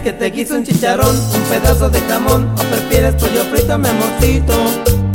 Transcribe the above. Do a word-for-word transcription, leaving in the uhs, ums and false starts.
que te guise un chicharrón, un pedazo de jamón, o prefieres pollo frito, mi amorcito?